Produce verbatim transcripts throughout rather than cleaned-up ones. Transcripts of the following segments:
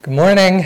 Good morning.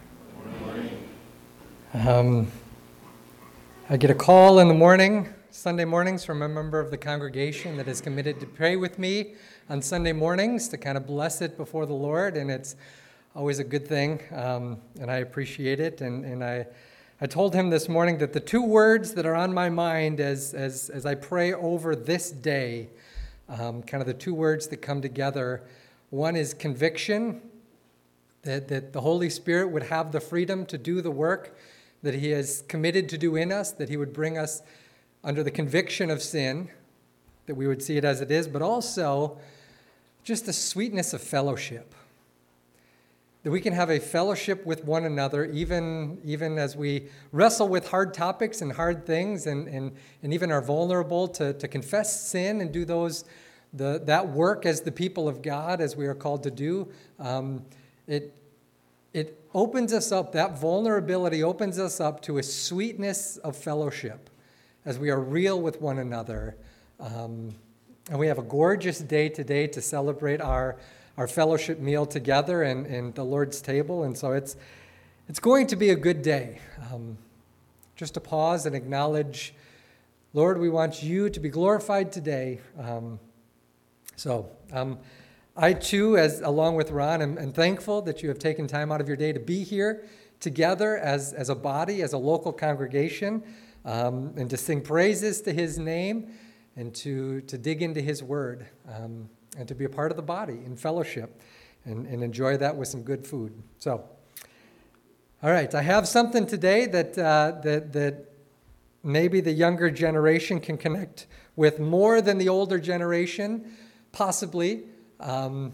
Um, I get a call in the morning, Sunday mornings, from a member of the congregation that is committed to pray with me on Sunday mornings to kind of bless it before the Lord, and it's always a good thing, um, and I appreciate it. And, and I, I told him this morning that the two words that are on my mind as as, as I pray over this day, um, kind of the two words that come together, one is conviction. That, that the Holy Spirit would have the freedom to do the work that He has committed to do in us, that He would bring us under the conviction of sin, that we would see it as it is, but also just the sweetness of fellowship. That we can have a fellowship with one another, even, even as we wrestle with hard topics and hard things, and, and, and even are vulnerable to, to confess sin and do those the that work as the people of God, as we are called to do. Um, It it opens us up, that vulnerability opens us up to a sweetness of fellowship as we are real with one another. Um, and we have a gorgeous day today to celebrate our, our fellowship meal together and, and the Lord's table. And so it's it's going to be a good day. Um, just to pause and acknowledge, Lord, we want you to be glorified today. Um, so, um I, too, as along with Ron, am, am thankful that you have taken time out of your day to be here together as, as a body, as a local congregation, um, and to sing praises to His name and to, to dig into His Word, um, and to be a part of the body in fellowship and, and enjoy that with some good food. So, all right, I have something today that, uh, that, that maybe the younger generation can connect with more than the older generation, possibly. Um,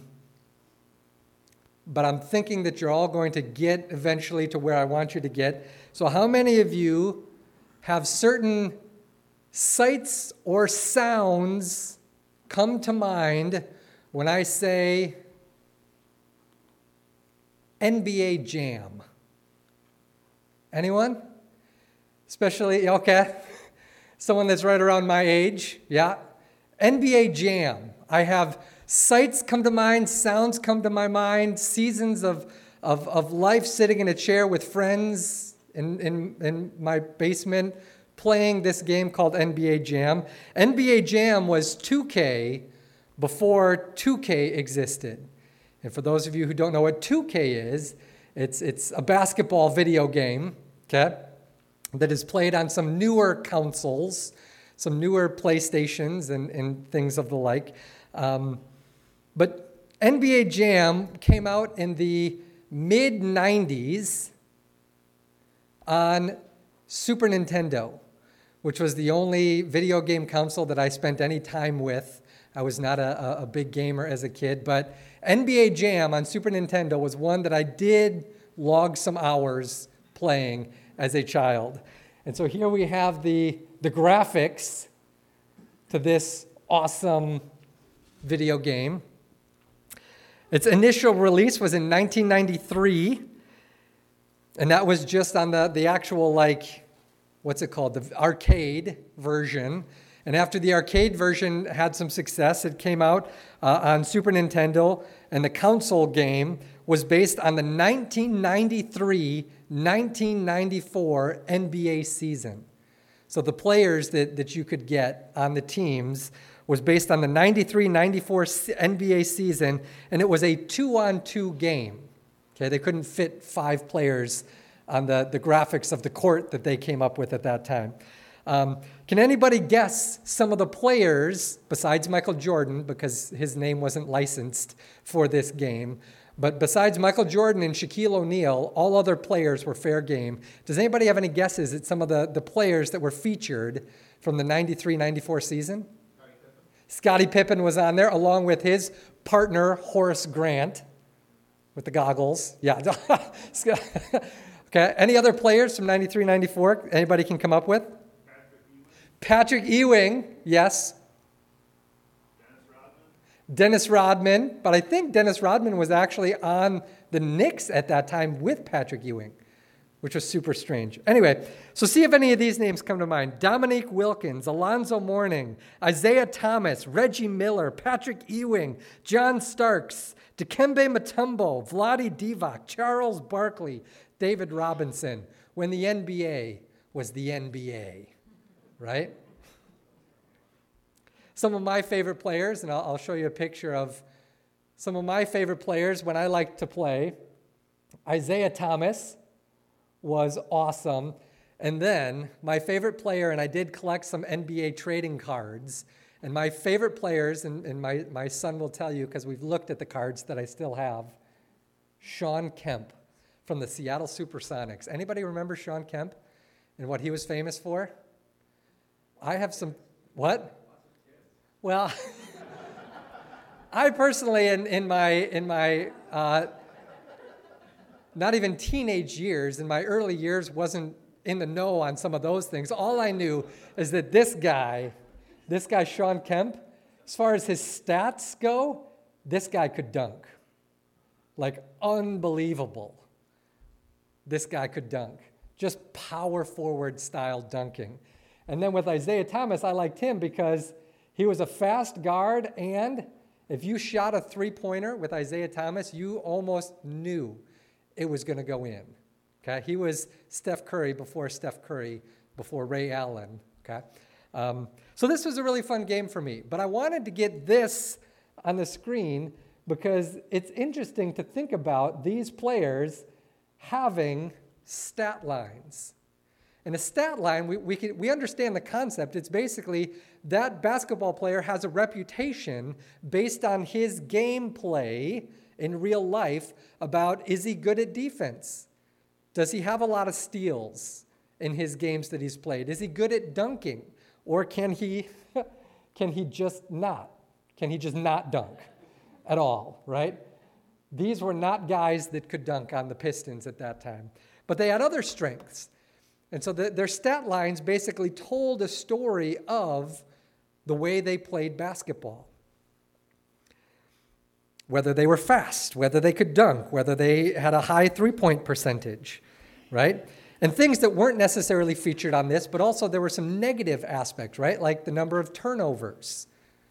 but I'm thinking that you're all going to get eventually to where I want you to get. So how many of you have certain sights or sounds come to mind when I say N B A Jam? Anyone? Especially, okay, someone that's right around my age, yeah. N B A Jam. I have sights come to mind, sounds come to my mind, seasons of, of, of life sitting in a chair with friends in, in, in my basement playing this game called N B A Jam. N B A Jam was two K before two K existed. And for those of you who don't know what two K is, it's, it's a basketball video game, okay, that is played on some newer consoles, some newer PlayStations and, and things of the like. Um, But N B A Jam came out in the mid nineties on Super Nintendo, which was the only video game console that I spent any time with. I was not a, a big gamer as a kid, but N B A Jam on Super Nintendo was one that I did log some hours playing as a child. And so here we have the, the graphics to this awesome video game. Its initial release was in nineteen ninety-three, and that was just on the, the actual, like, what's it called, the arcade version. And after the arcade version had some success, it came out uh, on Super Nintendo, and the console game was based on the nineteen ninety-three nineteen ninety-four N B A season. So the players that, that you could get on the teams was based on the ninety-three ninety-four N B A season, and it was a two-on-two game. Okay, they couldn't fit five players on the, the graphics of the court that they came up with at that time. Um, can anybody guess some of the players, besides Michael Jordan, because his name wasn't licensed for this game, but besides Michael Jordan and Shaquille O'Neal, all other players were fair game. Does anybody have any guesses at some of the, the players that were featured from the ninety-three ninety-four season? Scottie Pippen was on there, along with his partner, Horace Grant, with the goggles. Yeah. Okay. Any other players from ninety-three ninety-four? Anybody can come up with? Patrick Ewing. Patrick Ewing, yes. Dennis Rodman. Dennis Rodman. But I think Dennis Rodman was actually on the Knicks at that time with Patrick Ewing. which was super strange. Anyway, so see if any of these names come to mind. Dominique Wilkins, Alonzo Mourning, Isaiah Thomas, Reggie Miller, Patrick Ewing, John Starks, Dikembe Mutombo, Vlade Divac, Charles Barkley, David Robinson, when the N B A was the N B A, right? Some of my favorite players, and I'll, I'll show you a picture of some of my favorite players when I like to play. Isaiah Thomas was awesome. And then my favorite player, and I did collect some N B A trading cards, and my favorite players, and, and my, my son will tell you because we've looked at the cards that I still have, Shawn Kemp from the Seattle Supersonics. Anybody remember Shawn Kemp and what he was famous for? I have some, what? Well, I personally, in, in my, in my uh, not even teenage years, in my early years, wasn't in the know on some of those things. All I knew is that this guy, this guy Shawn Kemp, as far as his stats go, this guy could dunk. Like, unbelievable. This guy could dunk. Just power forward style dunking. And then with Isaiah Thomas, I liked him because he was a fast guard, and if you shot a three-pointer with Isaiah Thomas, you almost knew it was going to go in. Okay, he was Steph Curry before Steph Curry, before Ray Allen. Okay, um, so this was a really fun game for me. But I wanted to get this on the screen because it's interesting to think about these players having stat lines. And a stat line, we, we, can, we understand the concept. It's basically that basketball player has a reputation based on his gameplay in real life about, is he good at defense? Does he have a lot of steals in his games that he's played? Is he good at dunking? Or can he, can he just not? Can he just not dunk at all, right? These were not guys that could dunk on the Pistons at that time. But they had other strengths. And so the, their stat lines basically told a story of the way they played basketball. Whether they were fast, whether they could dunk, whether they had a high three-point percentage, right? And things that weren't necessarily featured on this, but also there were some negative aspects, right? Like the number of turnovers.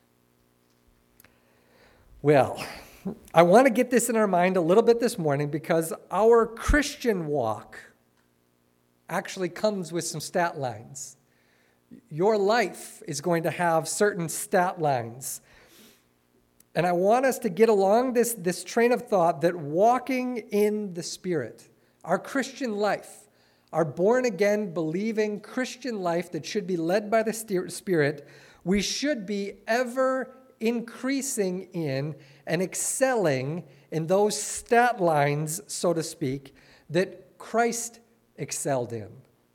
Well, I want to get this in our mind a little bit this morning because our Christian walk actually comes with some stat lines. Your life is going to have certain stat lines. And I want us to get along this, this train of thought that walking in the Spirit, our Christian life, our born-again, believing Christian life that should be led by the Spirit, we should be ever increasing in and excelling in those stat lines, so to speak, that Christ excelled in.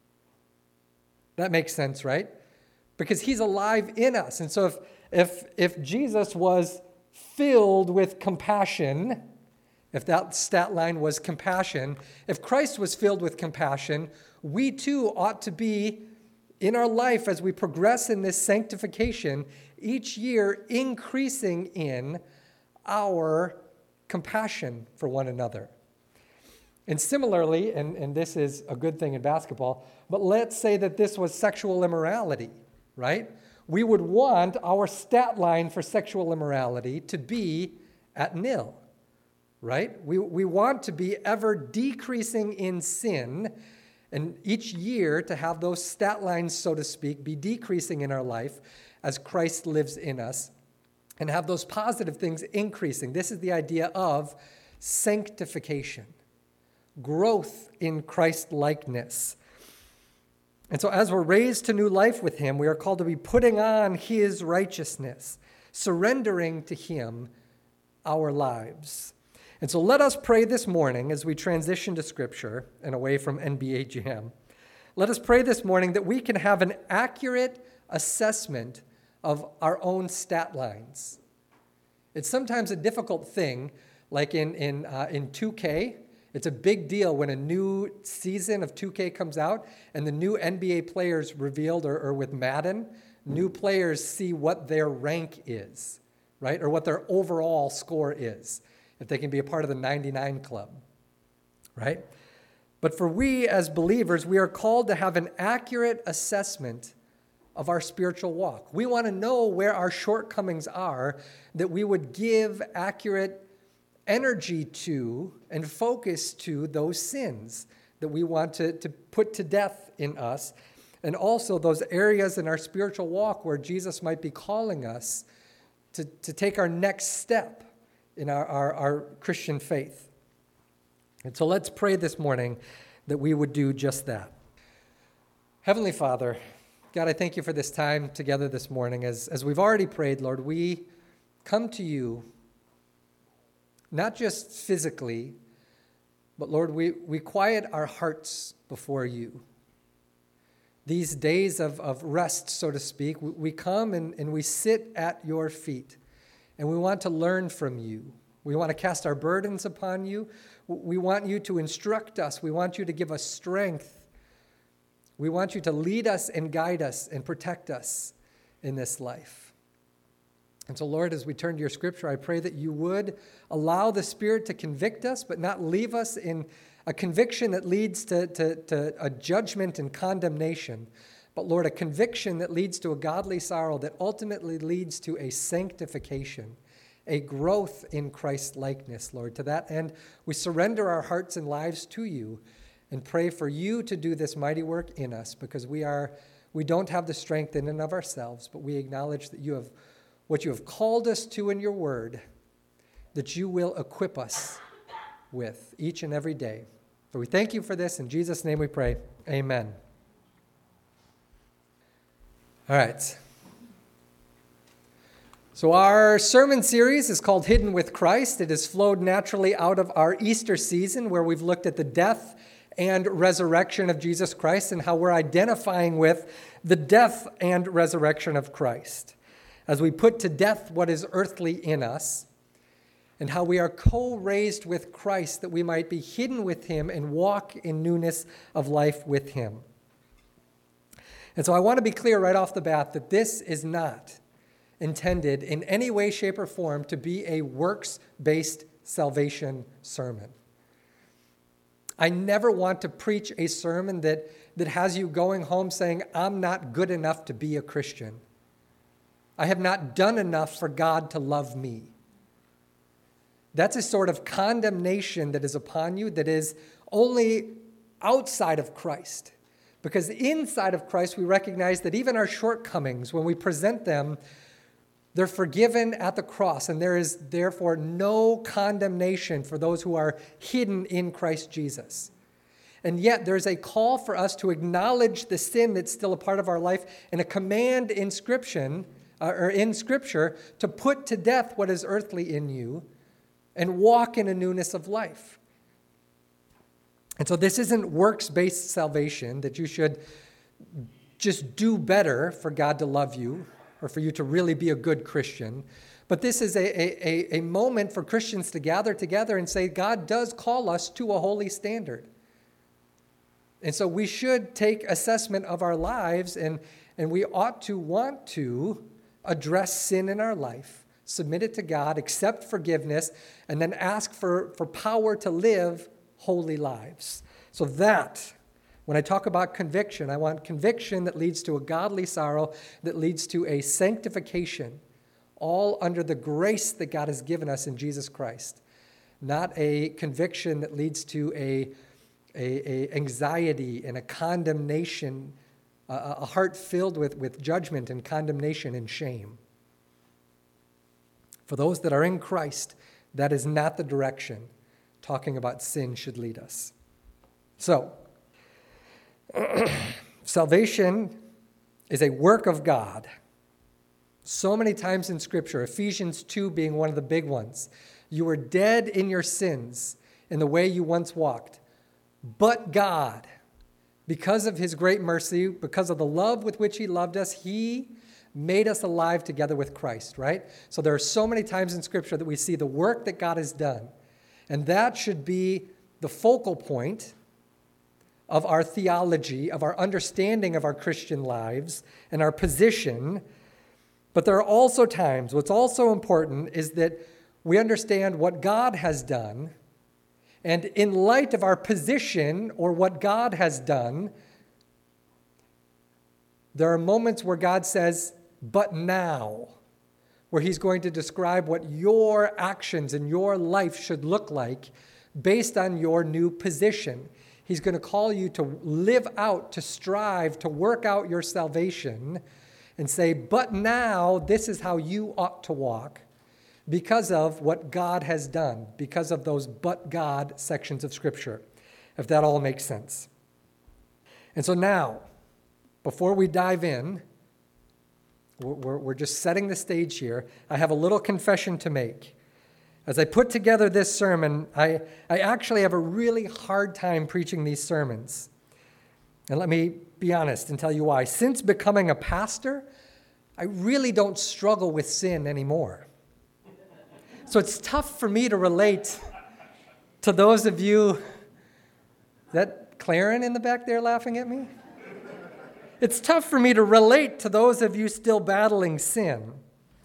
That makes sense, right? Because he's alive in us. And so if if if Jesus was filled with compassion, if that stat line was compassion, if Christ was filled with compassion, we too ought to be in our life as we progress in this sanctification, each year increasing in our compassion for one another. And similarly, and, and this is a good thing in basketball, but let's say that this was sexual immorality, right? We would want our stat line for sexual immorality to be at nil, right? We, we want to be ever decreasing in sin, and each year to have those stat lines, so to speak, be decreasing in our life as Christ lives in us, and have those positive things increasing. This is the idea of sanctification. Growth in Christ-likeness. And so as we're raised to new life with him, we are called to be putting on his righteousness, surrendering to him our lives. And so let us pray this morning as we transition to Scripture and away from N B A Jam. Let us pray this morning that we can have an accurate assessment of our own stat lines. It's sometimes a difficult thing, like in, in, uh, in two K. It's a big deal when a new season of two K comes out and the new N B A players revealed, or, or with Madden, new players see what their rank is, right? Or what their overall score is, if they can be a part of the ninety-nine club, right? But for we as believers, we are called to have an accurate assessment of our spiritual walk. We want to know where our shortcomings are, that we would give accurate energy to and focus to those sins that we want to, to put to death in us, and also those areas in our spiritual walk where Jesus might be calling us to, to take our next step in our, our, our Christian faith. And so let's pray this morning that we would do just that. Heavenly Father, God, I thank you for this time together this morning. As, as we've already prayed, Lord, we come to you, not just physically, but Lord, we, we quiet our hearts before you. These days of, of rest, so to speak, we, we come and, and we sit at your feet, and we want to learn from you. We want to cast our burdens upon you. We want you to instruct us. We want you to give us strength. We want you to lead us and guide us and protect us in this life. And so, Lord, as we turn to your scripture, I pray that you would allow the Spirit to convict us, but not leave us in a conviction that leads to, to, to a judgment and condemnation. But, Lord, a conviction that leads to a godly sorrow that ultimately leads to a sanctification, a growth in Christ's likeness, Lord. To that end, we surrender our hearts and lives to you and pray for you to do this mighty work in us, because we are we don't have the strength in and of ourselves, but we acknowledge that you have what you have called us to in your word, that you will equip us with each and every day. So we thank you for this. In Jesus' name we pray. Amen. All right. So our sermon series is called Hidden with Christ. It has flowed naturally out of our Easter season, where we've looked at the death and resurrection of Jesus Christ and how we're identifying with the death and resurrection of Christ as we put to death what is earthly in us, and how we are co-raised with Christ that we might be hidden with him and walk in newness of life with him. And so I want to be clear right off the bat that this is not intended in any way, shape, or form to be a works-based salvation sermon. I never want to preach a sermon that, that has you going home saying, I'm not good enough to be a Christian. I have not done enough for God to love me. That's a sort of condemnation that is upon you that is only outside of Christ. Because inside of Christ, we recognize that even our shortcomings, when we present them, they're forgiven at the cross, and there is therefore no condemnation for those who are hidden in Christ Jesus. And yet there's a call for us to acknowledge the sin that's still a part of our life, and a command in Scripture, uh, or in Scripture to put to death what is earthly in you and walk in a newness of life. And so this isn't works-based salvation, that you should just do better for God to love you, or for you to really be a good Christian. But this is a, a, a moment for Christians to gather together and say, God does call us to a holy standard. And so we should take assessment of our lives, and, and we ought to want to address sin in our life, submit it to God, accept forgiveness, and then ask for, for power to live holy lives. So that, when I talk about conviction, I want conviction that leads to a godly sorrow, that leads to a sanctification, all under the grace that God has given us in Jesus Christ. Not a conviction that leads to a, a, a anxiety and a condemnation, a, a heart filled with, with judgment and condemnation and shame. For those that are in Christ, that is not the direction talking about sin should lead us. So, salvation is a work of God. So many times in Scripture, Ephesians two being one of the big ones. You were dead in your sins in the way you once walked. But God, because of his great mercy, because of the love with which he loved us, he made us alive together with Christ, right? So there are so many times in Scripture that we see the work that God has done. And that should be the focal point of our theology, of our understanding of our Christian lives and our position. But there are also times, what's also important is that we understand what God has done, And in light of our position or what God has done, there are moments where God says, but now, where he's going to describe what your actions and your life should look like based on your new position. He's going to call you to live out, to strive, to work out your salvation and say, but now this is how you ought to walk because of what God has done, because of those but God sections of Scripture, if that all makes sense. And so now, before we dive in, we're, we're just setting the stage here. I have a little confession to make. As I put together this sermon, I, I actually have a really hard time preaching these sermons. And let me be honest and tell you why. Since becoming a pastor, I really don't struggle with sin anymore. So it's tough for me to relate to those of you. Is that Claren in the back there laughing at me? It's tough for me to relate to those of you still battling sin.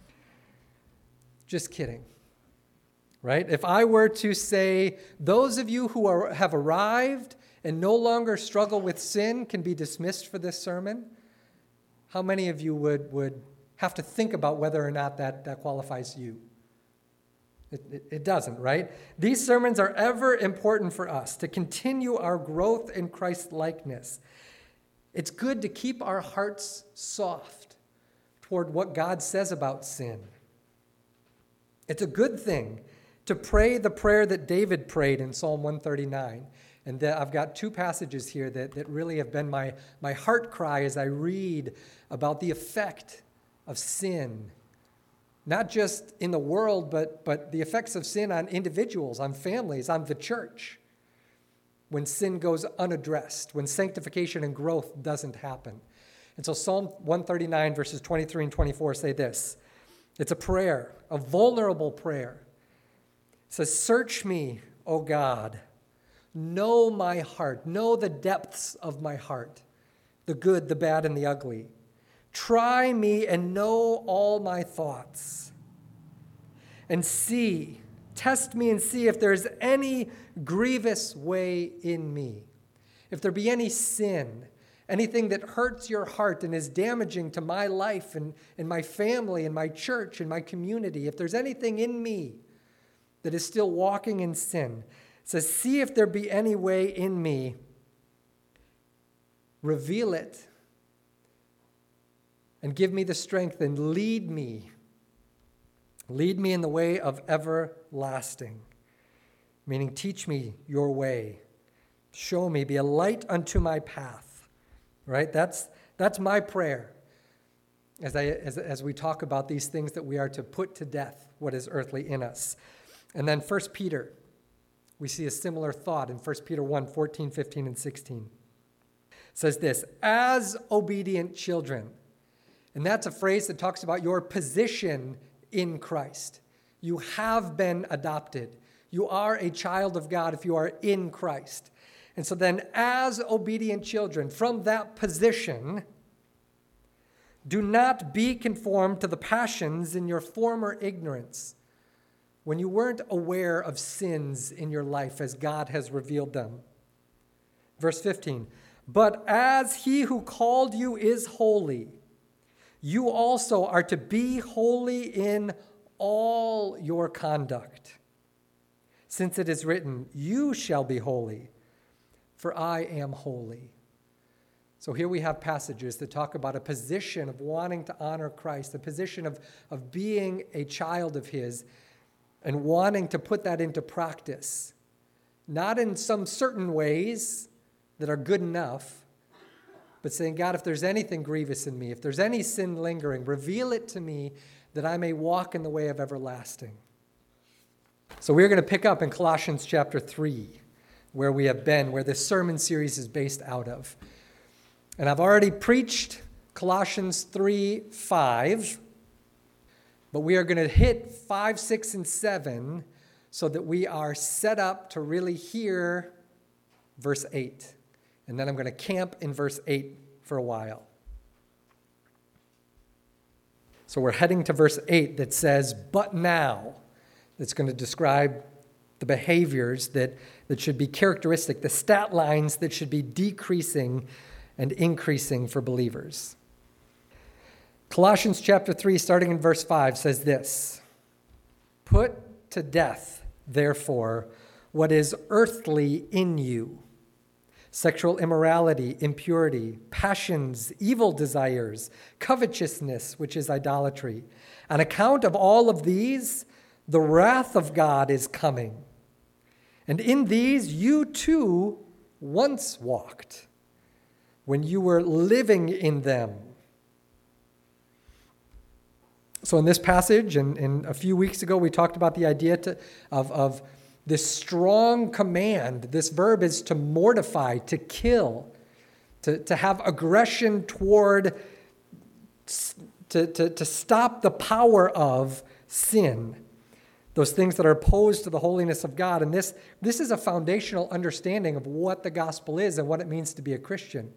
Just kidding. Right? If I were to say, those of you who are, have arrived and no longer struggle with sin can be dismissed for this sermon, how many of you would, would have to think about whether or not that, that qualifies you? It, it, it doesn't, right? These sermons are ever important for us to continue our growth in Christ-likeness. It's good to keep our hearts soft toward what God says about sin. It's a good thing to pray the prayer that David prayed in Psalm one thirty-nine. And that I've got two passages here that, that really have been my, my heart cry as I read about the effect of sin. Not just in the world, but, but the effects of sin on individuals, on families, on the church. When sin goes unaddressed, when sanctification and growth doesn't happen. And so Psalm one thirty-nine, verses twenty-three and twenty-four say this. It's a prayer, a vulnerable prayer. It says, search me, O God. Know my heart. Know the depths of my heart, the good, the bad, and the ugly. Try me and know all my thoughts. And see, test me and see if there's any grievous way in me. If there be any sin, anything that hurts your heart and is damaging to my life and, and my family and my church and my community, if there's anything in me that is still walking in sin, it says, see if there be any way in me. Reveal it and give me the strength and lead me. Lead me in the way of everlasting. Meaning, teach me your way. Show me, be a light unto my path. Right? That's, that's my prayer as, I, as, as we talk about these things that we are to put to death, what is earthly in us. And then First Peter, we see a similar thought in First Peter one, fourteen, fifteen, and sixteen. It says this, as obedient children. And that's a phrase that talks about your position in Christ. You have been adopted. You are a child of God if you are in Christ. And so then, as obedient children, from that position, do not be conformed to the passions in your former ignorance, when you weren't aware of sins in your life as God has revealed them. Verse fifteen, but as he who called you is holy, you also are to be holy in all your conduct. Since it is written, you shall be holy, for I am holy. So here we have passages that talk about a position of wanting to honor Christ, a position of, of being a child of his, and wanting to put that into practice. Not in some certain ways that are good enough, but saying, God, if there's anything grievous in me, if there's any sin lingering, reveal it to me that I may walk in the way of everlasting. So we're going to pick up in Colossians chapter three, where we have been, where this sermon series is based out of. And I've already preached Colossians three, five, but we are going to hit five, six, and seven so that we are set up to really hear verse eight. And then I'm going to camp in verse eight for a while. So we're heading to verse eight that says, but now, that's going to describe the behaviors that, that should be characteristic, the stat lines that should be decreasing and increasing for believers. Colossians chapter three, starting in verse five, says this: "Put to death, therefore, what is earthly in you: sexual immorality, impurity, passions, evil desires, covetousness, which is idolatry. On account of all of these, the wrath of God is coming. And in these you too once walked, when you were living in them." So in this passage, and, and a few weeks ago, we talked about the idea to, of, of this strong command. This verb is to mortify, to kill, to, to have aggression toward, to, to, to stop the power of sin, those things that are opposed to the holiness of God. And this, this is a foundational understanding of what the gospel is and what it means to be a Christian.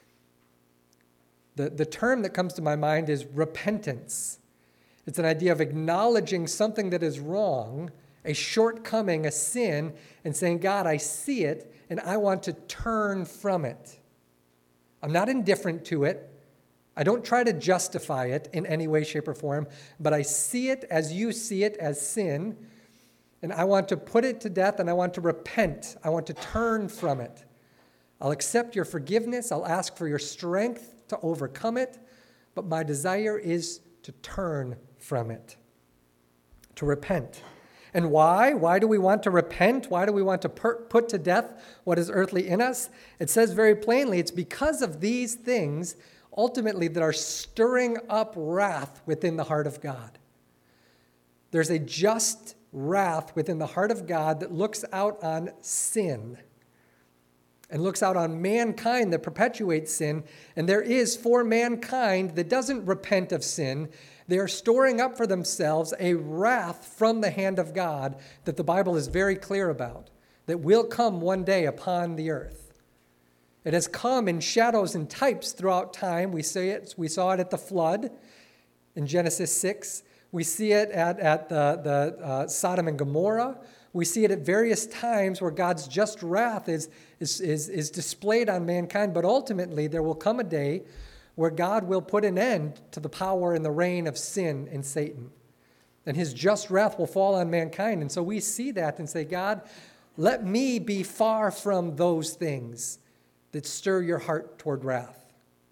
The, the term that comes to my mind is repentance. It's an idea of acknowledging something that is wrong, a shortcoming, a sin, and saying, "God, I see it, and I want to turn from it. I'm not indifferent to it. I don't try to justify it in any way, shape, or form, but I see it as you see it, as sin, and I want to put it to death, and I want to repent. I want to turn from it. I'll accept your forgiveness. I'll ask for your strength to overcome it, but my desire is to turn from it, to repent." And why? Why do we want to repent? Why do we want to per- put to death what is earthly in us? It says very plainly, it's because of these things, ultimately, that are stirring up wrath within the heart of God. There's a just wrath within the heart of God that looks out on sin and looks out on mankind that perpetuates sin. And there is, for mankind that doesn't repent of sin, they are storing up for themselves a wrath from the hand of God that the Bible is very clear about, that will come one day upon the earth. It has come in shadows and types throughout time. We see it, we saw it at the flood in Genesis six. We see it at, at the, the uh, Sodom and Gomorrah. We see it at various times where God's just wrath is, is, is, is displayed on mankind. But ultimately, there will come a day where God will put an end to the power and the reign of sin and Satan. And his just wrath will fall on mankind. And so we see that and say, "God, let me be far from those things that stir your heart toward wrath."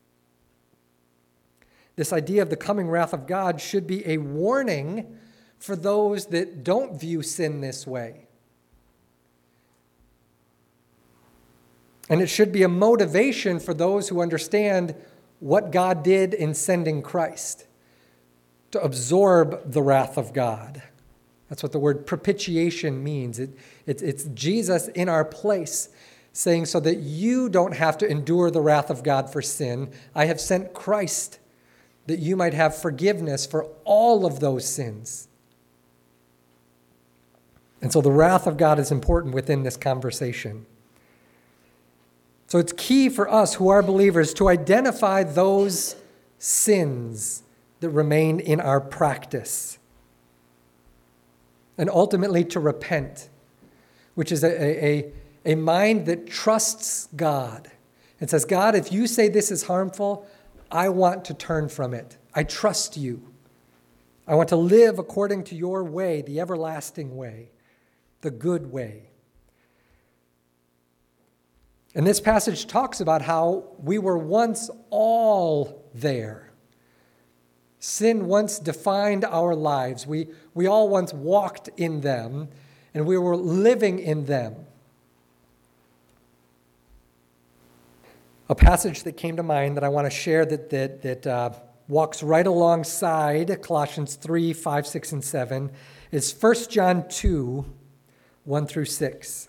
This idea of the coming wrath of God should be a warning for those that don't view sin this way. And it should be a motivation for those who understand what God did in sending Christ to absorb the wrath of God. That's what the word propitiation means. It, it, it's Jesus in our place, saying, so that you don't have to endure the wrath of God for sin, I have sent Christ that you might have forgiveness for all of those sins. And so the wrath of God is important within this conversation. So it's key for us who are believers to identify those sins that remain in our practice and ultimately to repent, which is a, a, a mind that trusts God and says, "God, if you say this is harmful, I want to turn from it. I trust you. I want to live according to your way, the everlasting way, the good way." And this passage talks about how we were once all there. Sin once defined our lives. We, we all once walked in them, and we were living in them. A passage that came to mind that I want to share that, that, that uh, walks right alongside Colossians three, five, six, and seven is First John two, one through six.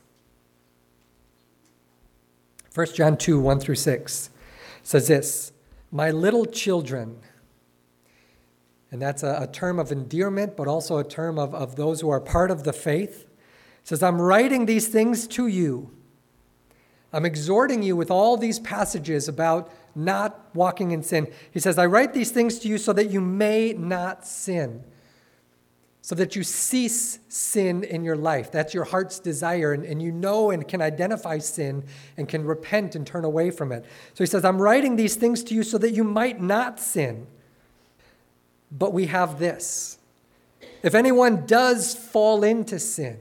First John two, one through six says this: "My little children," and that's a, a term of endearment, but also a term of, of those who are part of the faith, says, "I'm writing these things to you. I'm exhorting you with all these passages about not walking in sin." He says, "I write these things to you so that you may not sin." so that you cease sin in your life. That's your heart's desire, and, and you know and can identify sin and can repent and turn away from it. So he says, I'm writing these things to you so that you might not sin. But we have this. If anyone does fall into sin,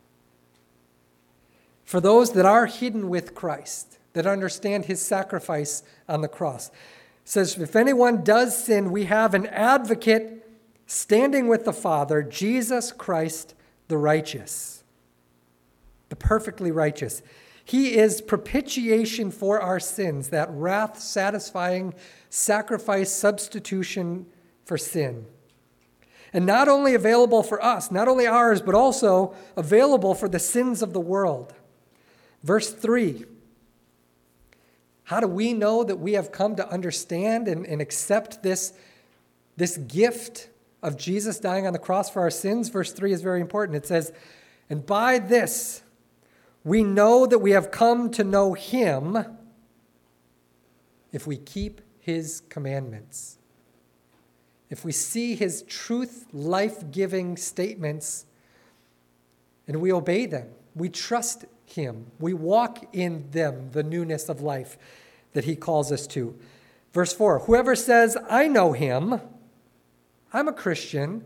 for those that are hidden with Christ, that understand his sacrifice on the cross, it says, if anyone does sin, we have an advocate standing with the Father, Jesus Christ the righteous, the perfectly righteous. He is propitiation for our sins, that wrath-satisfying sacrifice, substitution for sin. And not only available for us, not only ours, but also available for the sins of the world. Verse three, how do we know that we have come to understand and, and accept this, this gift of Jesus dying on the cross for our sins? Verse three is very important. It says, and by this we know that we have come to know him if we keep his commandments. If we see his truth, life-giving statements, and we obey them, we trust him, we walk in them, the newness of life that he calls us to. Verse four, whoever says, I know him, I'm a Christian,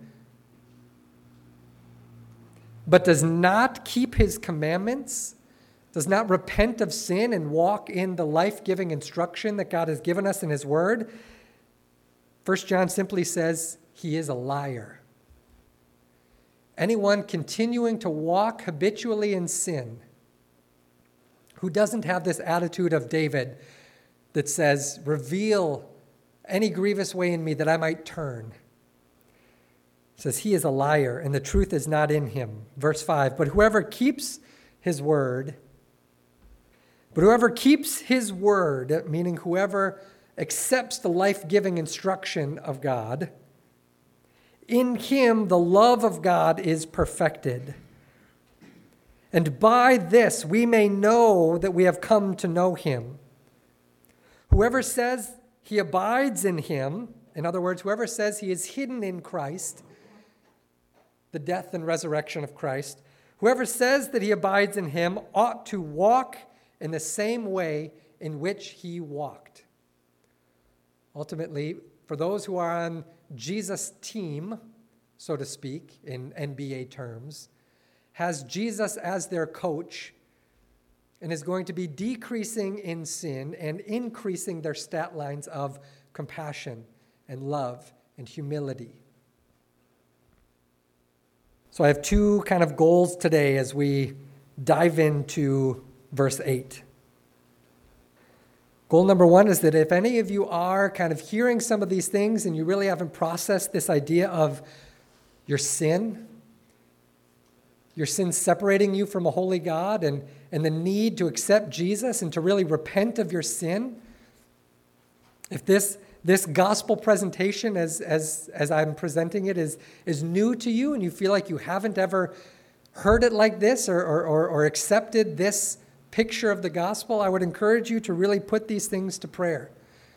but does not keep his commandments, does not repent of sin and walk in the life-giving instruction that God has given us in his word, First John simply says he is a liar. Anyone continuing to walk habitually in sin, who doesn't have this attitude of David that says, reveal any grievous way in me that I might turn, says he is a liar and the truth is not in him. Verse five, but whoever keeps his word, but whoever keeps his word, meaning whoever accepts the life-giving instruction of God, in him the love of God is perfected. And by this we may know that we have come to know him. Whoever says he abides in him, in other words, whoever says he is hidden in Christ, the death and resurrection of Christ, whoever says that he abides in him ought to walk in the same way in which he walked. Ultimately, for those who are on Jesus' team, so to speak, in N B A terms, has Jesus as their coach and is going to be decreasing in sin and increasing their stat lines of compassion and love and humility. So I have two kind of goals today as we dive into verse eight. Goal number one is that if any of you are kind of hearing some of these things and you really haven't processed this idea of your sin, your sin separating you from a holy God, and, and the need to accept Jesus and to really repent of your sin, if this this gospel presentation as, as, as I'm presenting it is, is new to you and you feel like you haven't ever heard it like this or, or, or, or accepted this picture of the gospel, I would encourage you to really put these things to prayer.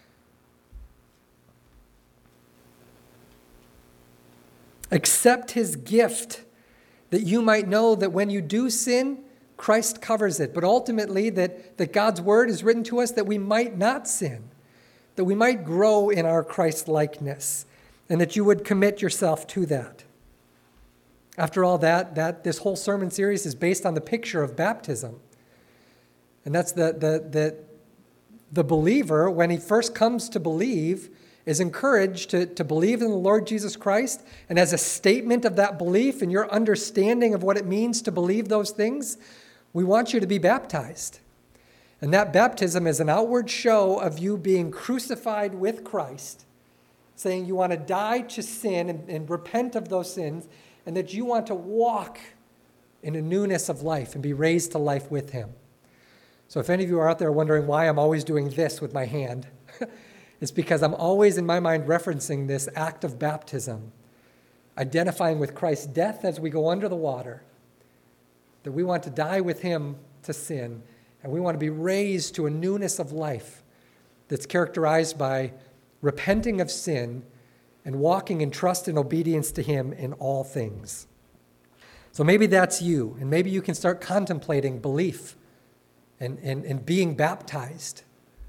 Accept his gift that you might know that when you do sin, Christ covers it. But ultimately that, that God's word is written to us that we might not sin, that we might grow in our Christ-likeness, and that you would commit yourself to that. After all, that, that this whole sermon series is based on the picture of baptism. And that's the, the, the, the believer, when he first comes to believe, is encouraged to, to believe in the Lord Jesus Christ. And as a statement of that belief and your understanding of what it means to believe those things, we want you to be baptized. And that baptism is an outward show of you being crucified with Christ, saying you want to die to sin and, and repent of those sins, and that you want to walk in a newness of life and be raised to life with him. So if any of you are out there wondering why I'm always doing this with my hand, it's because I'm always in my mind referencing this act of baptism, identifying with Christ's death as we go under the water, that we want to die with him to sin, and we want to be raised to a newness of life that's characterized by repenting of sin and walking in trust and obedience to him in all things. So maybe that's you, and maybe you can start contemplating belief and, and, and being baptized.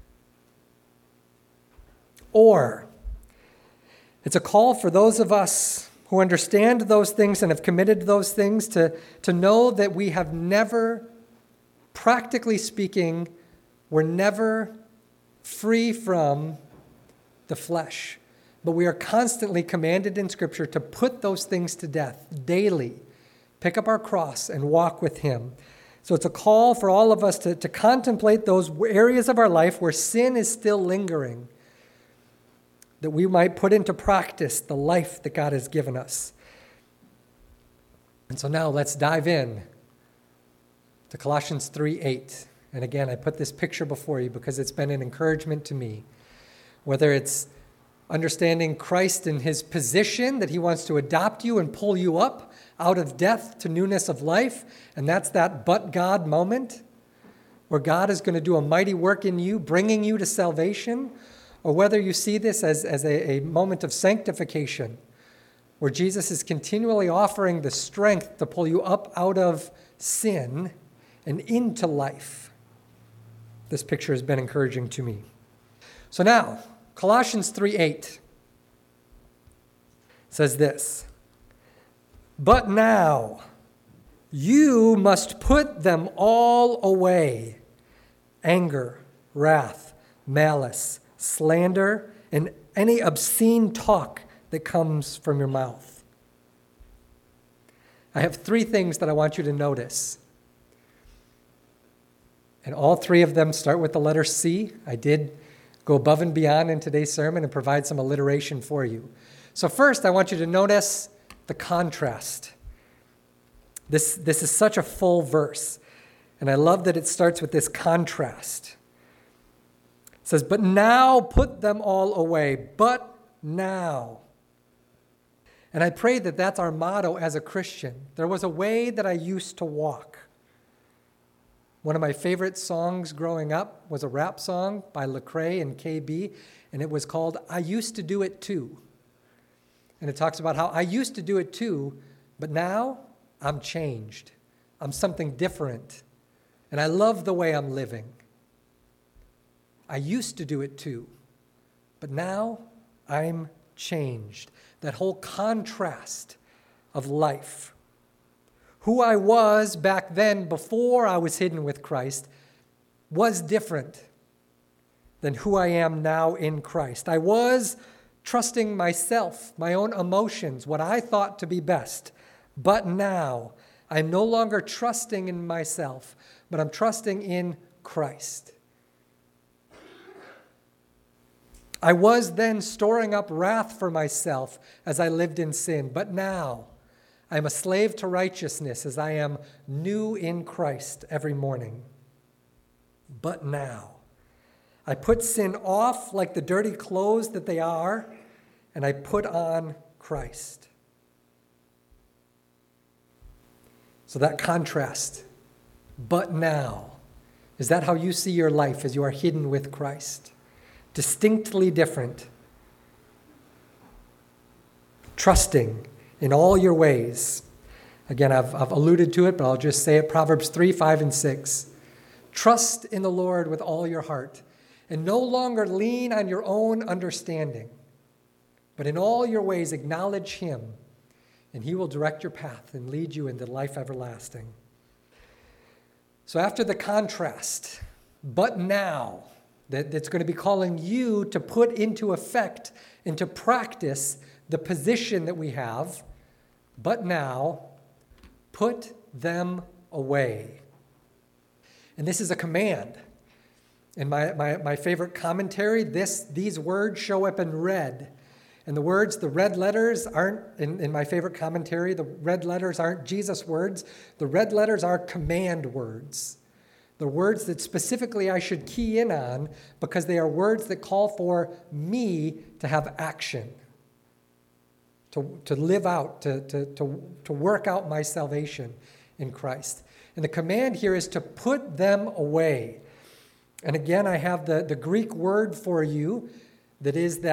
Or it's a call for those of us who understand those things and have committed to those things to, to know that we have never, practically speaking, we're never free from the flesh. But we are constantly commanded in Scripture to put those things to death daily, pick up our cross and walk with him. So it's a call for all of us to, to contemplate those areas of our life where sin is still lingering, that we might put into practice the life that God has given us. And so now let's dive in to Colossians three eight. And again, I put this picture before you because it's been an encouragement to me. Whether it's understanding Christ in his position, that he wants to adopt you and pull you up out of death to newness of life, and that's that but God moment, where God is going to do a mighty work in you, bringing you to salvation, or whether you see this as, as a, a moment of sanctification, where Jesus is continually offering the strength to pull you up out of sin and into life. This picture has been encouraging to me. So now, Colossians three eight says this, "But now you must put them all away, anger, wrath, malice, slander, and any obscene talk that comes from your mouth." I have three things that I want you to notice. And all three of them start with the letter C. I did go above and beyond in today's sermon and provide some alliteration for you. So first, I want you to notice the contrast. This, this is such a full verse, and I love that it starts with this contrast. It says, "But now put them all away." But now. And I pray that that's our motto as a Christian. There was a way that I used to walk. One of my favorite songs growing up was a rap song by Lecrae and K B, and it was called "I Used to Do It Too." And it talks about how I used to do it too, but now I'm changed. I'm something different, and I love the way I'm living. I used to do it too, but now I'm changed. That whole contrast of life. Who I was back then before I was hidden with Christ was different than who I am now in Christ. I was trusting myself, my own emotions, what I thought to be best. But now I'm no longer trusting in myself, but I'm trusting in Christ. I was then storing up wrath for myself as I lived in sin, but now I am a slave to righteousness as I am new in Christ every morning. But now I put sin off like the dirty clothes that they are, and I put on Christ. So that contrast, but now, is that how you see your life as you are hidden with Christ? Distinctly different. Trusting in all your ways. Again, I've, I've alluded to it, but I'll just say it. Proverbs three, five, and six. Trust in the Lord with all your heart, and no longer lean on your own understanding, but in all your ways acknowledge him, and he will direct your path and lead you into life everlasting. So after the contrast, but now, that, that's going to be calling you to put into effect, into practice, the position that we have, but now, put them away. And this is a command. In my, my, my favorite commentary, this these words show up in red. And the words, the red letters aren't, in, in my favorite commentary, the red letters aren't Jesus words. The red letters are command words. The words that specifically I should key in on because they are words that call for me to have action. To, to live out, to, to, to, to work out my salvation in Christ. And the command here is to put them away. And again, I have the, the Greek word for you that is that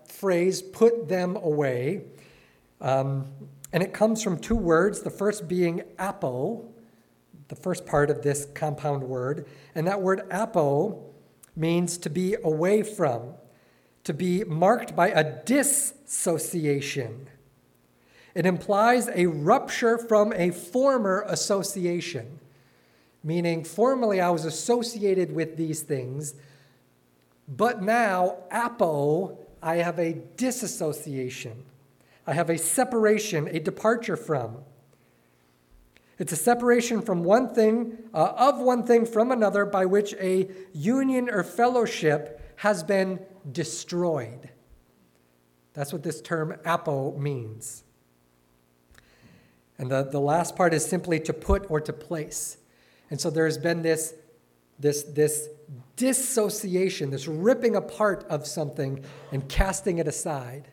that phrase, put them away. Um, and it comes from two words, the first being apo, the first part of this compound word. And that word apo means to be away from, to be marked by a dissociation. It implies a rupture from a former association, meaning formerly I was associated with these things, but now, apo, I have a disassociation. I have a separation, a departure from. It's a separation from one thing, uh, of one thing from another, by which a union or fellowship has been destroyed. That's what this term apo means. And the, the last part is simply to put or to place. And so there's been this, this, this dissociation, this ripping apart of something and casting it aside.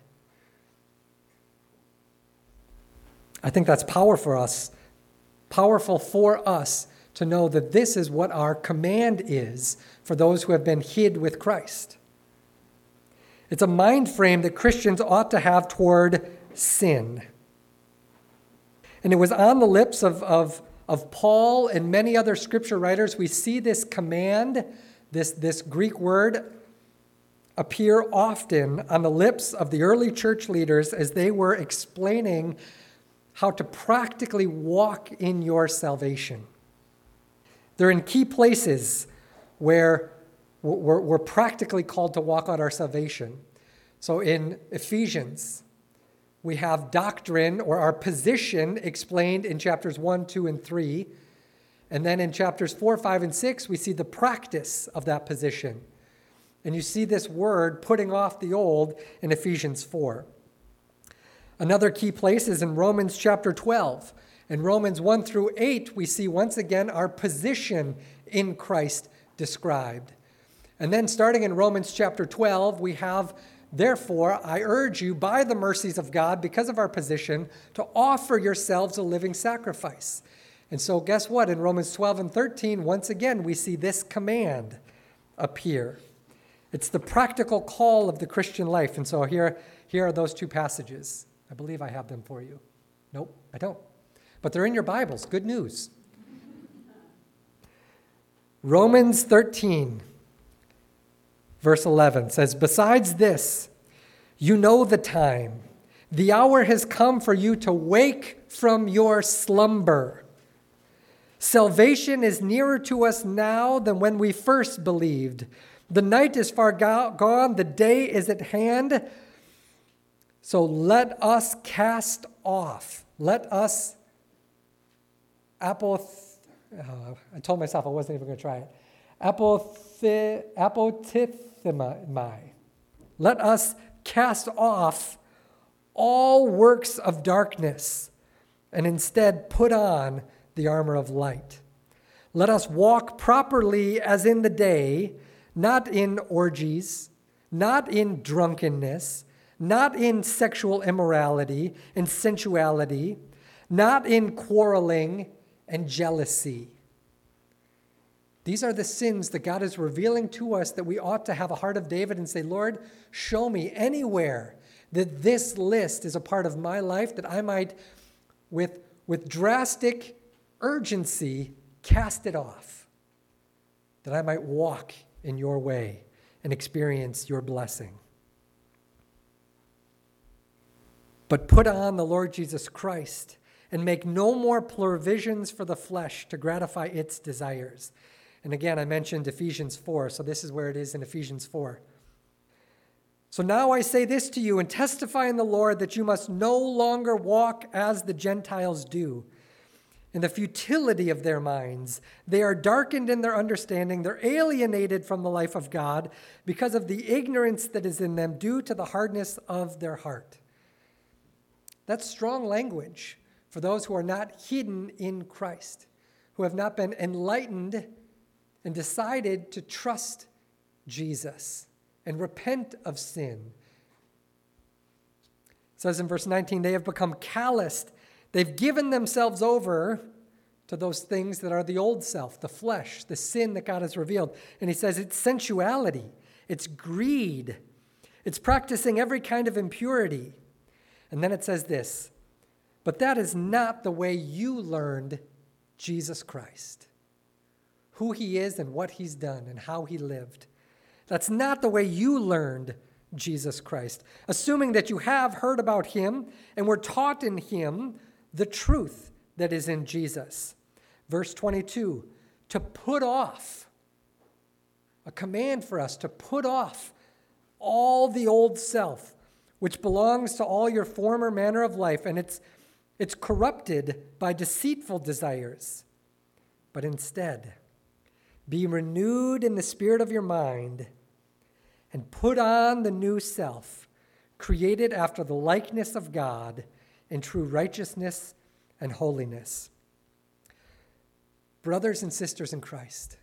I think that's powerful for us, powerful for us to know that this is what our command is for those who have been hid with Christ. It's a mind frame that Christians ought to have toward sin. And it was on the lips of, of, of Paul and many other scripture writers. We see this command, this, this Greek word, appear often on the lips of the early church leaders as they were explaining how to practically walk in your salvation. They're in key places where we're, we're practically called to walk out our salvation. So in Ephesians, we have doctrine or our position explained in chapters one, two, and three. And then in chapters four, five, and six, we see the practice of that position. And you see this word putting off the old in Ephesians four. Another key place is in Romans chapter twelve. In Romans one through eight, we see once again our position in Christ described. And then starting in Romans chapter twelve, we have, therefore, I urge you by the mercies of God, because of our position, to offer yourselves a living sacrifice. And so guess what? In Romans twelve and thirteen, once again, we see this command appear. It's the practical call of the Christian life. And so here, here are those two passages. I believe I have them for you. Nope, I don't. But they're in your Bibles. Good news. Romans thirteen, verse eleven says, besides this, you know the time. The hour has come for you to wake from your slumber. Salvation is nearer to us now than when we first believed. The night is far go- gone, the day is at hand. So let us cast off. Let us, apoth- uh, I told myself I wasn't even going to try it. Apothi- apotithemi. Let us cast off all works of darkness and instead put on the armor of light. Let us walk properly as in the day, not in orgies, not in drunkenness, not in sexual immorality and sensuality, not in quarreling and jealousy. These are the sins that God is revealing to us that we ought to have a heart of David and say, Lord, show me anywhere that this list is a part of my life that I might, with, with drastic urgency, cast it off, that I might walk in your way and experience your blessing. But put on the Lord Jesus Christ and make no more provisions for the flesh to gratify its desires. And again, I mentioned Ephesians four, so this is where it is in Ephesians four. So now I say this to you and testify in the Lord that you must no longer walk as the Gentiles do, in the futility of their minds. They are darkened in their understanding. They're alienated from the life of God because of the ignorance that is in them due to the hardness of their heart. That's strong language for those who are not hidden in Christ, who have not been enlightened and decided to trust Jesus and repent of sin. It says in verse nineteen, they have become calloused. They've given themselves over to those things that are the old self, the flesh, the sin that God has revealed. And he says it's sensuality, it's greed, It's practicing every kind of impurity. And then it says this, but that is not the way you learned Jesus Christ, who he is and what he's done and how he lived. That's not the way you learned Jesus Christ, assuming that you have heard about him and were taught in him the truth that is in Jesus. Verse twenty-two, to put off, a command for us to put off all the old self, which belongs to all your former manner of life, and it's, it's corrupted by deceitful desires. But instead, be renewed in the spirit of your mind and put on the new self, created after the likeness of God in true righteousness and holiness. Brothers and sisters in Christ,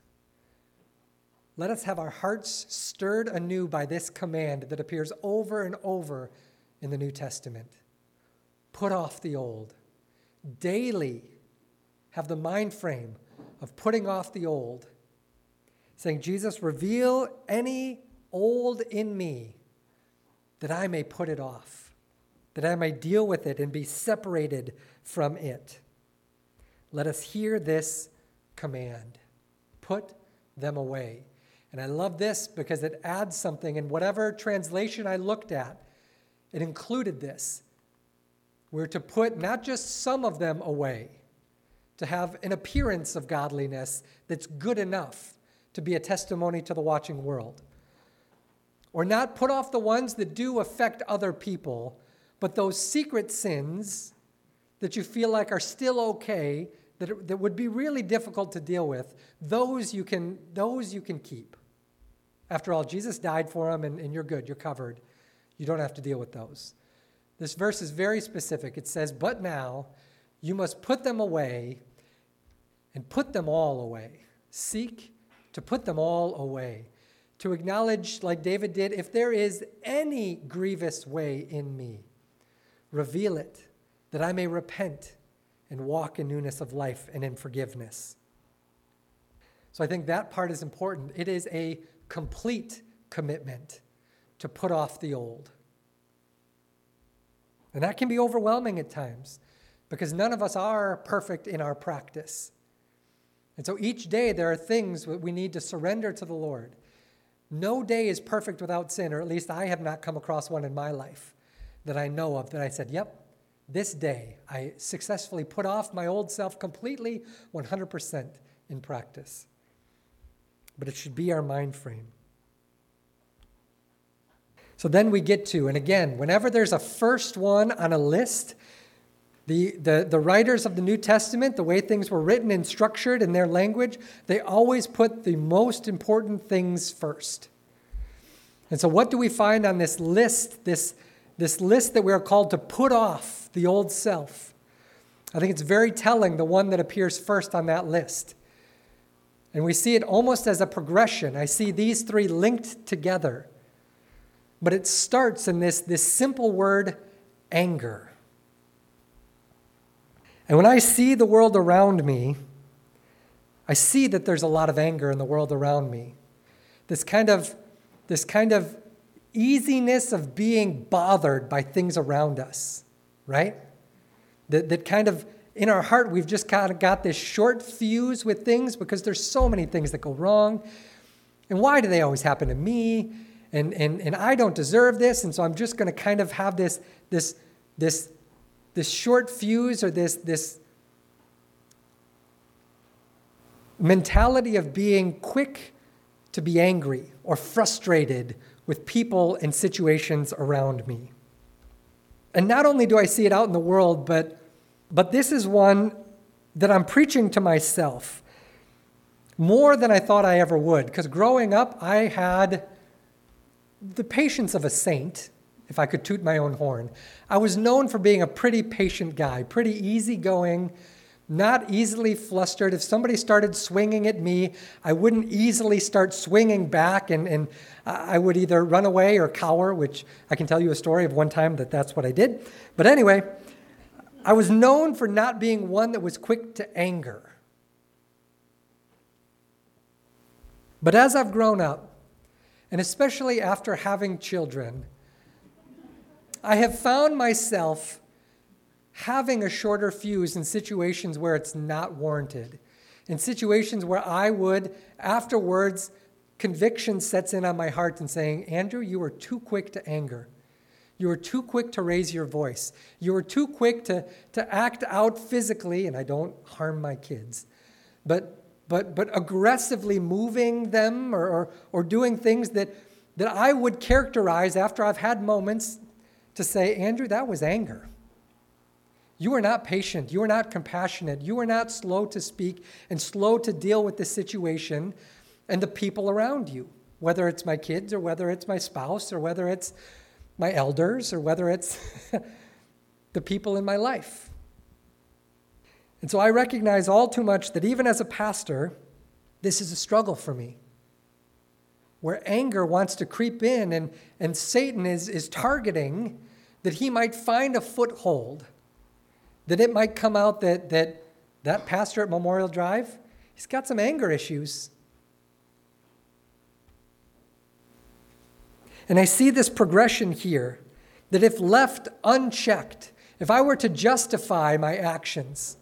let us have our hearts stirred anew by this command that appears over and over in the New Testament. Put off the old. Daily have the mind frame of putting off the old, saying, Jesus, reveal any old in me that I may put it off, that I may deal with it and be separated from it. Let us hear this command. Put them away. And I love this because it adds something. In whatever translation I looked at, it included this. We're to put not just some of them away, to have an appearance of godliness that's good enough to be a testimony to the watching world. Or not put off the ones that do affect other people, but those secret sins that you feel like are still okay, that, that would be really difficult to deal with, those you can, those you can keep. After all, Jesus died for them, and, and you're good, you're covered. You don't have to deal with those. This verse is very specific. It says, but now you must put them away and put them all away. Seek to put them all away. To acknowledge, like David did, if there is any grievous way in me, reveal it, that I may repent and walk in newness of life and in forgiveness. So I think that part is important. It is a complete commitment to put off the old. And that can be overwhelming at times because none of us are perfect in our practice. And so each day there are things that we need to surrender to the Lord. No day is perfect without sin, or at least I have not come across one in my life that I know of that I said, yep, this day I successfully put off my old self completely, one hundred percent in practice. But it should be our mind frame. So then we get to, and again, whenever there's a first one on a list, the, the, the writers of the New Testament, the way things were written and structured in their language, they always put the most important things first. And so what do we find on this list, this, this list that we are called to put off the old self? I think it's very telling, the one that appears first on that list. And we see it almost as a progression. I see these three linked together. But it starts in this, this simple word, anger. And when I see the world around me, I see that there's a lot of anger in the world around me. This kind of, this kind of easiness of being bothered by things around us, right? That, that kind of, in our heart, we've just kind of got this short fuse with things because there's so many things that go wrong. And why do they always happen to me? And and and I don't deserve this, and so I'm just going to kind of have this this this this short fuse or this this mentality of being quick to be angry or frustrated with people and situations around me. And not only do I see it out in the world, but but this is one that I'm preaching to myself more than I thought I ever would, because growing up I had the patience of a saint, if I could toot my own horn. I was known for being a pretty patient guy, pretty easygoing, not easily flustered. If somebody started swinging at me, I wouldn't easily start swinging back, and, and I would either run away or cower, which I can tell you a story of one time that that's what I did. But anyway, I was known for not being one that was quick to anger. But as I've grown up, and especially after having children, I have found myself having a shorter fuse in situations where it's not warranted, in situations where I would, afterwards, conviction sets in on my heart and saying, Andrew, you were too quick to anger. You were too quick to raise your voice. You were too quick to, to act out physically, and I don't harm my kids, but but but aggressively moving them or, or, or doing things that, that I would characterize after I've had moments to say, Andrew, that was anger. You are not patient. You are not compassionate. You are not slow to speak and slow to deal with the situation and the people around you, whether it's my kids or whether it's my spouse or whether it's my elders or whether it's the people in my life. And so I recognize all too much that even as a pastor, this is a struggle for me, where anger wants to creep in and, and Satan is, is targeting that he might find a foothold, that it might come out that that, that pastor at Memorial Drive, he's got some anger issues. And I see this progression here, that if left unchecked, if I were to justify my actions,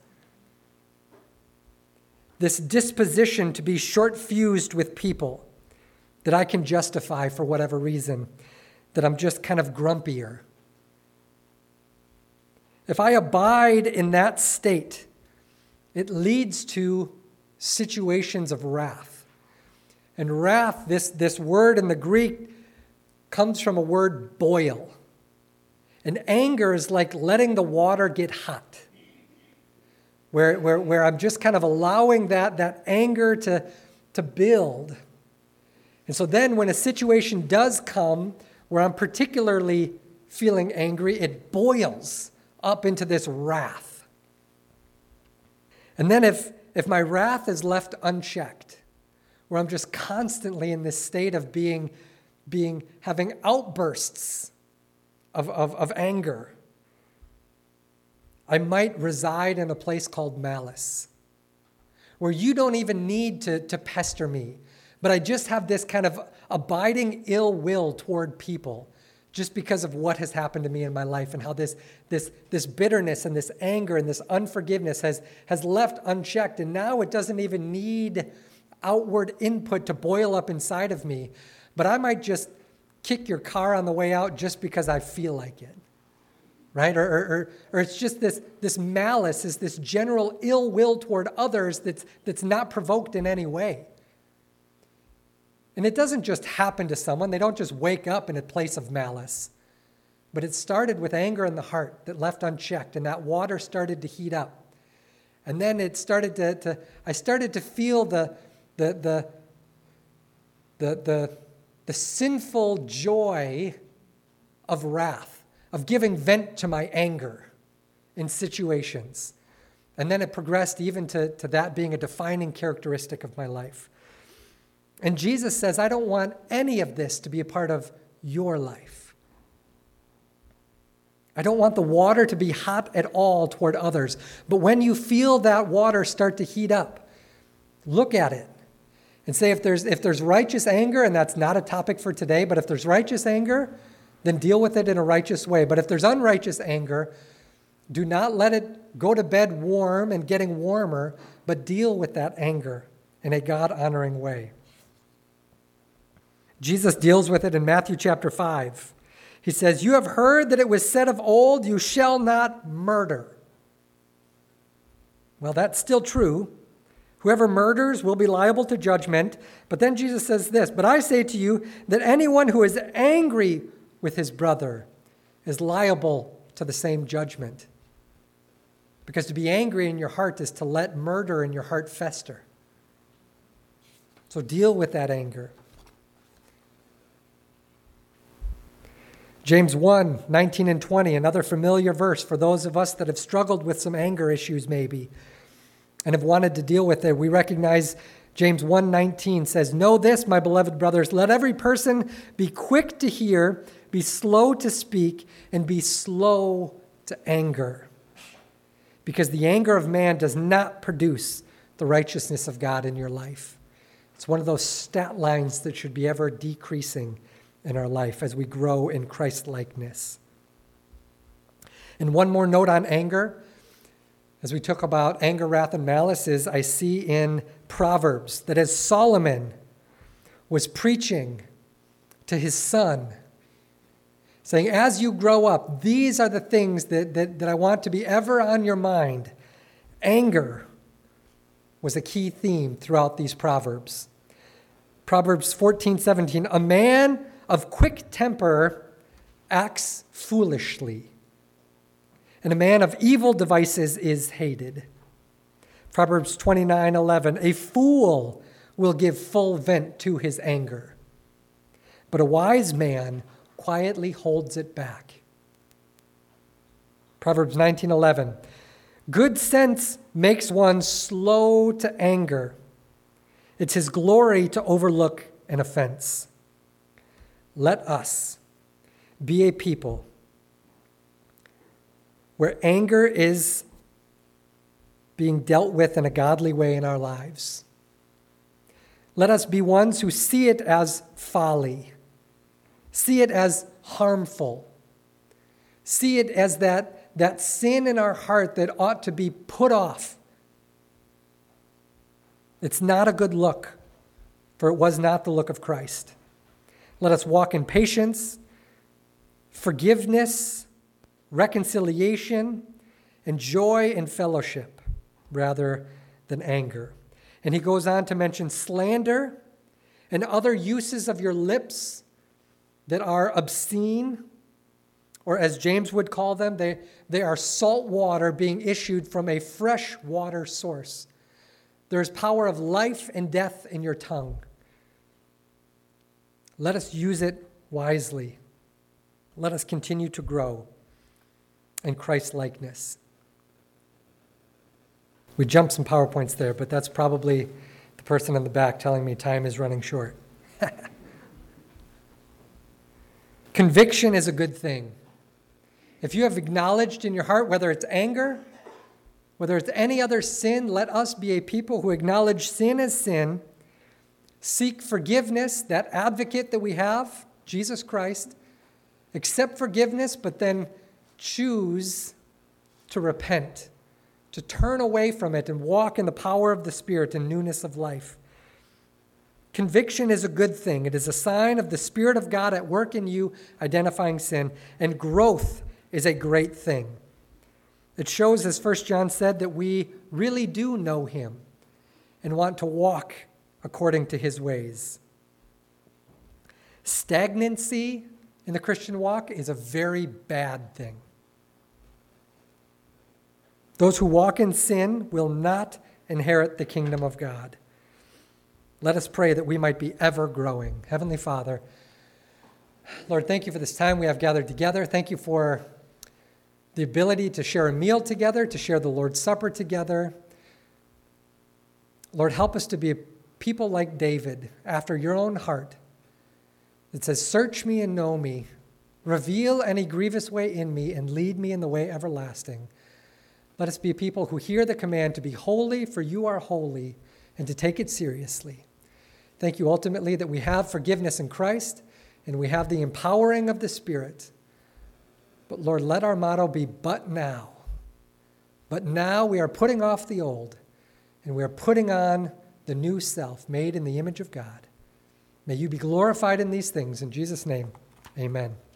this disposition to be short-fused with people, that I can justify for whatever reason, that I'm just kind of grumpier. If I abide in that state, it leads to situations of wrath. And wrath, this, this word in the Greek, comes from a word boil. And anger is like letting the water get hot, where, where, where I'm just kind of allowing that, that anger to, to build. And so then when a situation does come where I'm particularly feeling angry, it boils up into this wrath. And then if, if my wrath is left unchecked, where I'm just constantly in this state of being being having outbursts of, of, of anger, I might reside in a place called malice, where you don't even need to, to pester me, but I just have this kind of abiding ill will toward people just because of what has happened to me in my life and how this, this, this bitterness and this anger and this unforgiveness has, has left unchecked, and now it doesn't even need outward input to boil up inside of me. But I might just kick your car on the way out just because I feel like it, right? Or, or, or it's just this, this malice, is this general ill will toward others that's, that's not provoked in any way. And it doesn't just happen to someone. They don't just wake up in a place of malice. But it started with anger in the heart that left unchecked, and that water started to heat up. And then it started to, to I started to feel the, the, the, the, the, the sinful joy of wrath, of giving vent to my anger in situations. And then it progressed even to, to that being a defining characteristic of my life. And Jesus says, I don't want any of this to be a part of your life. I don't want the water to be hot at all toward others. But when you feel that water start to heat up, look at it and say, if there's if there's righteous anger, and that's not a topic for today, but if there's righteous anger, then deal with it in a righteous way. But if there's unrighteous anger, do not let it go to bed warm and getting warmer, but deal with that anger in a God-honoring way. Jesus deals with it in Matthew chapter five. He says, you have heard that it was said of old, you shall not murder. Well, that's still true. Whoever murders will be liable to judgment. But then Jesus says this, but I say to you that anyone who is angry with his brother is liable to the same judgment. Because to be angry in your heart is to let murder in your heart fester. So deal with that anger. James one, nineteen and twenty, another familiar verse for those of us that have struggled with some anger issues maybe and have wanted to deal with it. We recognize James one nineteen says, know this, my beloved brothers, let every person be quick to hear, be slow to speak, and be slow to anger. Because the anger of man does not produce the righteousness of God in your life. It's one of those stat lines that should be ever decreasing in our life as we grow in Christ-likeness. And one more note on anger. As we talk about anger, wrath, and malice, is I see in Proverbs that as Solomon was preaching to his son, saying, as you grow up, these are the things that, that, that I want to be ever on your mind. Anger was a key theme throughout these Proverbs. Proverbs fourteen seventeen, a man of quick temper acts foolishly, and a man of evil devices is hated. Proverbs twenty-nine eleven, a fool will give full vent to his anger, but a wise man quietly holds it back. Proverbs nineteen eleven, good sense makes one slow to anger. It's his glory to overlook an offense. Let us be a people where anger is being dealt with in a godly way in our lives. Let us be ones who see it as folly, see it as harmful, see it as that, that sin in our heart that ought to be put off. It's not a good look, for it was not the look of Christ. Let us walk in patience, forgiveness, reconciliation, and joy and fellowship rather than anger. And he goes on to mention slander and other uses of your lips that are obscene, or as James would call them, they, they are salt water being issued from a fresh water source. There is power of life and death in your tongue. Let us use it wisely. Let us continue to grow in Christ-likeness. We jumped some PowerPoints there, but that's probably the person in the back telling me time is running short. Conviction is a good thing. If you have acknowledged in your heart, whether it's anger, whether it's any other sin, let us be a people who acknowledge sin as sin, seek forgiveness, that advocate that we have, Jesus Christ, accept forgiveness, but then choose to repent, to turn away from it and walk in the power of the Spirit and newness of life. Conviction is a good thing. It is a sign of the Spirit of God at work in you, identifying sin, and growth is a great thing. It shows, as First John said, that we really do know him and want to walk according to his ways. Stagnancy in the Christian walk is a very bad thing. Those who walk in sin will not inherit the kingdom of God. Let us pray that we might be ever growing. Heavenly Father, Lord, thank you for this time we have gathered together. Thank you for the ability to share a meal together, to share the Lord's Supper together. Lord, help us to be a people like David, after your own heart, that says, search me and know me, reveal any grievous way in me, and lead me in the way everlasting. Let us be a people who hear the command to be holy, for you are holy, and to take it seriously. Thank you ultimately that we have forgiveness in Christ, and we have the empowering of the Spirit. But Lord, let our motto be, but now. But now we are putting off the old, and we are putting on the new self made in the image of God. May you be glorified in these things. In Jesus' name, amen.